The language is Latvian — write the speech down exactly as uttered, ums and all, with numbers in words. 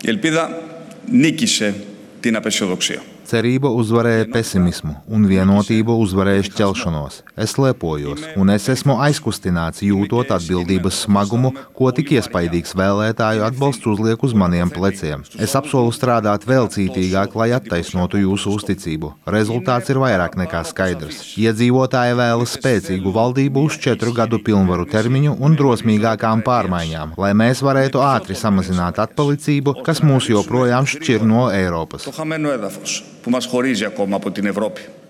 Η ελπίδα νίκησε την απεσιοδοξία. Cerība uzvarēja pesimismu, un vienotība uzvarēja šķelšanos. Es lepojos, un es esmu aizkustināts, jūtot atbildības smagumu, ko tik iespaidīgs vēlētāju atbalsts uzliek uz maniem pleciem. Es apsolu strādāt vēl cītīgāk, lai attaisnotu jūsu uzticību. Rezultāts ir vairāk nekā skaidrs. Iedzīvotāji vēlas spēcīgu valdību uz četru gadu pilnvaru termiņu un drosmīgākām pārmaiņām, lai mēs varētu ātri samazināt atpalicību, kas mūs joprojām šķir no Eiropas. Που μας χωρίζει ακόμα από την Ευρώπη.